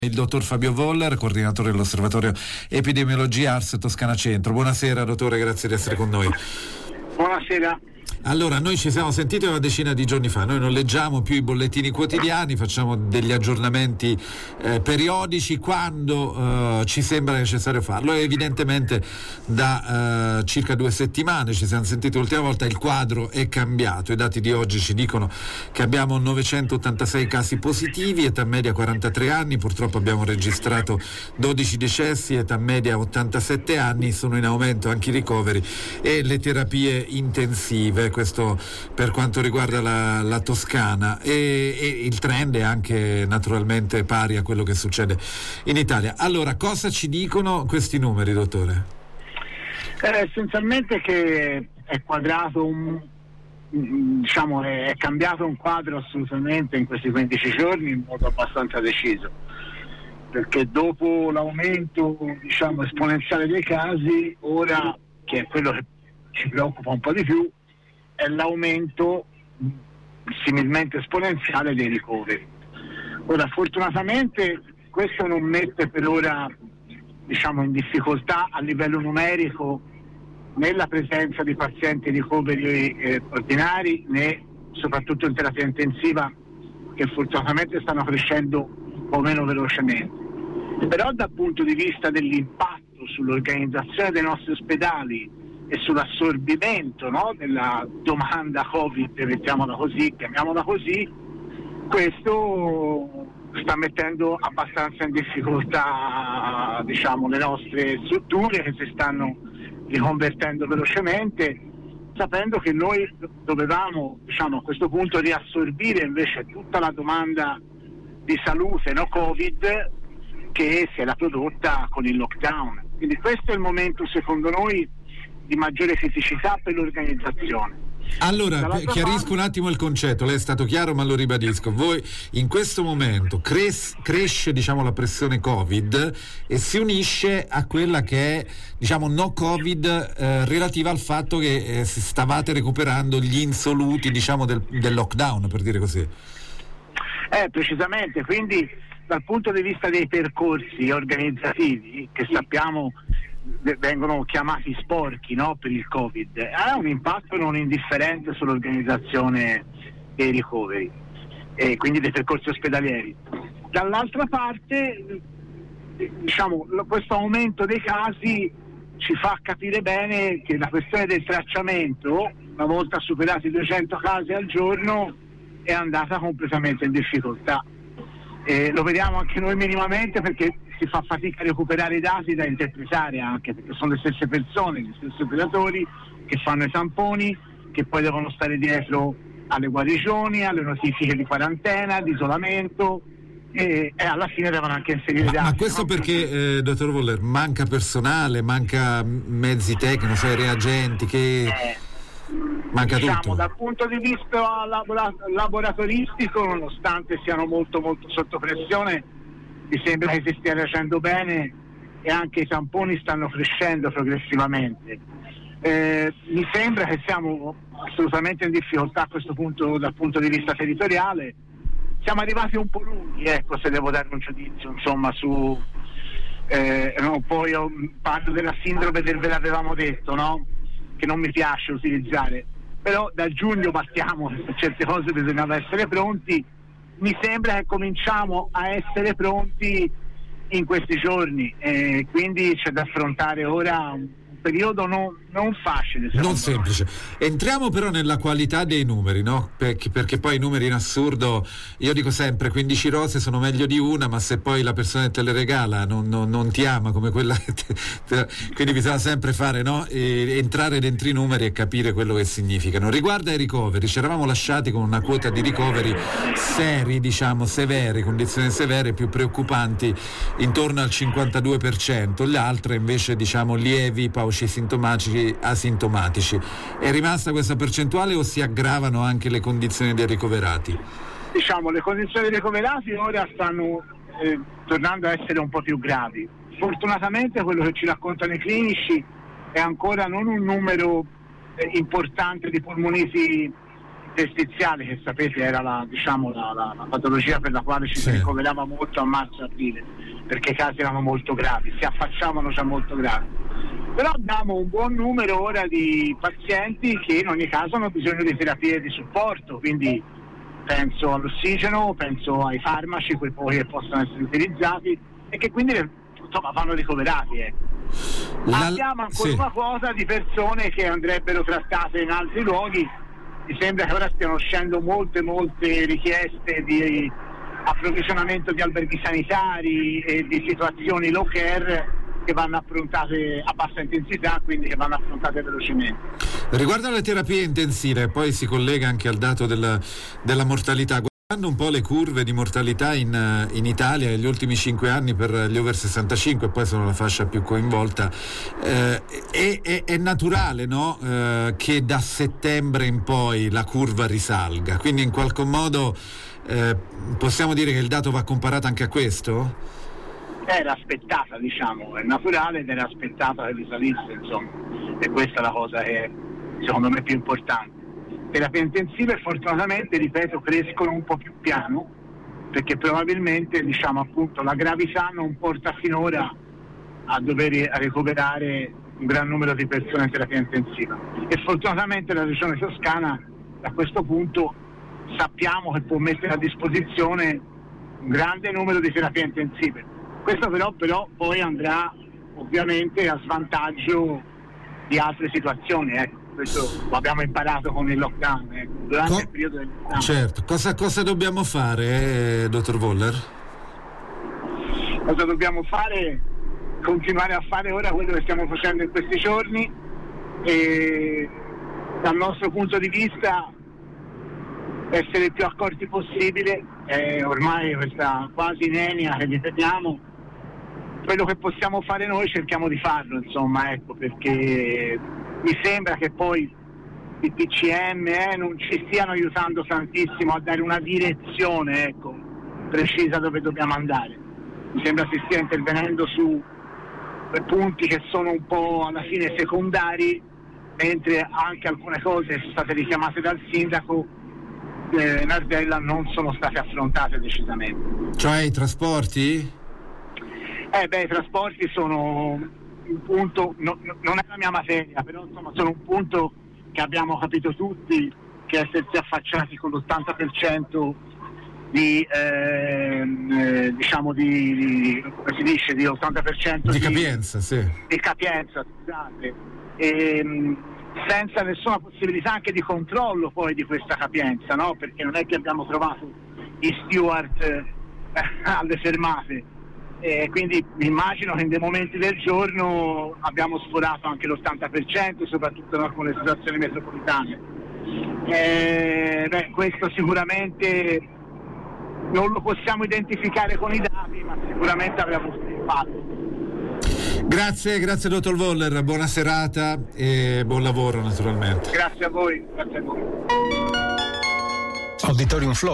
Il dottor Fabio Voller, coordinatore dell'Osservatorio Epidemiologia Ars Toscana Centro. Buonasera dottore, grazie di essere con noi. Buonasera. Allora, noi ci siamo sentiti una decina di giorni fa, noi non leggiamo più i bollettini quotidiani, facciamo degli aggiornamenti periodici quando ci sembra necessario farlo, e evidentemente da circa 2 settimane ci siamo sentiti l'ultima volta, il quadro è cambiato. I dati di oggi ci dicono che abbiamo 986 casi positivi, età media 43 anni, purtroppo abbiamo registrato 12 decessi, età media 87 anni, sono in aumento anche i ricoveri e le terapie intensive. Questo per quanto riguarda la Toscana, e il trend è anche naturalmente pari a quello che succede in Italia. Allora, cosa ci dicono questi numeri, dottore? Essenzialmente che è quadrato è cambiato un quadro assolutamente in questi 15 giorni in modo abbastanza deciso, perché dopo l'aumento esponenziale dei casi, ora, che è quello che ci preoccupa un po' di più, è l'aumento similmente esponenziale dei ricoveri. Ora, fortunatamente questo non mette per ora in difficoltà a livello numerico né la presenza di pazienti ricoveri ordinari, né soprattutto in terapia intensiva, che fortunatamente stanno crescendo un po' meno velocemente. Però dal punto di vista dell'impatto sull'organizzazione dei nostri ospedali e sull'assorbimento, della domanda Covid, chiamiamola così, questo sta mettendo abbastanza in difficoltà le nostre strutture, che si stanno riconvertendo velocemente, sapendo che noi dovevamo a questo punto riassorbire invece tutta la domanda di salute Covid che si era prodotta con il lockdown. Quindi questo è il momento, secondo noi, di maggiore criticità per l'organizzazione. Allora, chiarisco un attimo il concetto, lei è stato chiaro ma lo ribadisco. Voi in questo momento cresce la pressione Covid e si unisce a quella che è no Covid, relativa al fatto che stavate recuperando gli insoluti del lockdown, per dire così. Precisamente, quindi dal punto di vista dei percorsi organizzativi, che sappiamo vengono chiamati sporchi per il Covid, ha un impatto non indifferente sull'organizzazione dei ricoveri e quindi dei percorsi ospedalieri. Dall'altra parte questo aumento dei casi ci fa capire bene che la questione del tracciamento, una volta superati i 200 casi al giorno, è andata completamente in difficoltà. Lo vediamo anche noi minimamente, perché si fa fatica a recuperare i dati da interpretare, anche perché sono le stesse persone, gli stessi operatori che fanno i tamponi, che poi devono stare dietro alle guarigioni, alle notifiche di quarantena, di isolamento, e alla fine devono anche inserire i dati. Ma questo perché, dottor Voller, manca personale, manca mezzi tecnici, reagenti, che manca tutto? Dal punto di vista laboratoristico, nonostante siano molto molto sotto pressione, mi sembra che si stia facendo bene e anche i tamponi stanno crescendo progressivamente. Mi sembra che siamo assolutamente in difficoltà a questo punto dal punto di vista territoriale. Siamo arrivati un po' lunghi, se devo dare un giudizio su poi io parlo della sindrome del ve l'avevamo detto, che non mi piace utilizzare, però da giugno partiamo, per certe cose bisognava essere pronti. Mi sembra che cominciamo a essere pronti in questi giorni, quindi c'è da affrontare ora un periodo non facile, non semplice. Entriamo però nella qualità dei numeri, perché poi i numeri in assurdo, io dico sempre 15 rose sono meglio di una, ma se poi la persona che te le regala non ti ama come quella quindi bisogna sempre fare entrare dentro i numeri e capire quello che significano. Riguardo ai ricoveri, ci eravamo lasciati con una quota di ricoveri seri, severi, condizioni severe più preoccupanti, intorno al 52%, le altre invece lievi, pauci sintomatici, asintomatici. È rimasta questa percentuale o si aggravano anche le condizioni dei ricoverati? Le condizioni dei ricoverati ora stanno tornando a essere un po' più gravi. Fortunatamente quello che ci raccontano i clinici è ancora non un numero importante di polmoniti interstiziale, che sapete era la patologia per la quale ci si ricoverava molto a marzo-aprile, perché i casi erano molto gravi, si affacciavano già molto gravi. Però abbiamo un buon numero ora di pazienti che in ogni caso hanno bisogno di terapie di supporto, quindi penso all'ossigeno, penso ai farmaci, quei pochi che possono essere utilizzati e che quindi vanno ricoverati. Abbiamo ancora una quota di persone che andrebbero trattate in altri luoghi. Mi sembra che ora stiano uscendo molte richieste di approvvigionamento di alberghi sanitari e di situazioni low care che vanno affrontate a bassa intensità, quindi che vanno affrontate velocemente. Riguardo alle terapie intensive, poi si collega anche al dato della mortalità. Guardando un po' le curve di mortalità in Italia negli ultimi 5 anni per gli over 65, poi sono la fascia più coinvolta, è naturale, no? Che da settembre in poi la curva risalga, quindi in qualche modo possiamo dire che il dato va comparato anche a questo? Era aspettata, è naturale ed era aspettata che risalisse, insomma, e questa è la cosa che secondo me è più importante. Terapie intensive fortunatamente, ripeto, crescono un po' più piano, perché probabilmente appunto la gravità non porta finora a dover ricoverare un gran numero di persone in terapia intensiva, e fortunatamente la regione Toscana a questo punto sappiamo che può mettere a disposizione un grande numero di terapie intensive. Questo però poi andrà ovviamente a svantaggio di altre situazioni, questo lo abbiamo imparato con il lockdown, durante il periodo del lockdown. Certo, cosa dobbiamo fare, dottor Voller? Cosa dobbiamo fare? Continuare a fare ora quello che stiamo facendo in questi giorni, e dal nostro punto di vista essere il più accorti possibile. Ormai questa quasi nenia che ripetiamo, quello che possiamo fare noi cerchiamo di farlo, perché mi sembra che poi i PCM non ci stiano aiutando tantissimo a dare una direzione precisa dove dobbiamo andare. Mi sembra si stia intervenendo su punti che sono un po' alla fine secondari, mentre anche alcune cose sono state richiamate dal sindaco Nardella non sono state affrontate decisamente. Cioè i trasporti? I trasporti sono un punto, non è la mia materia, però sono un punto che abbiamo capito tutti, che essersi affacciati con l'80% di come si dice, di 80% di capienza, di capienza, scusate, senza nessuna possibilità anche di controllo poi di questa capienza, no? Perché non è che abbiamo trovato gli steward alle fermate. Quindi mi immagino che in dei momenti del giorno abbiamo sforato anche l'80%, soprattutto in alcune situazioni metropolitane. Questo sicuramente non lo possiamo identificare con i dati, ma sicuramente avrà avuto un impatto. Grazie dottor Voller, buona serata e buon lavoro naturalmente. Grazie a voi. Auditorium Flow.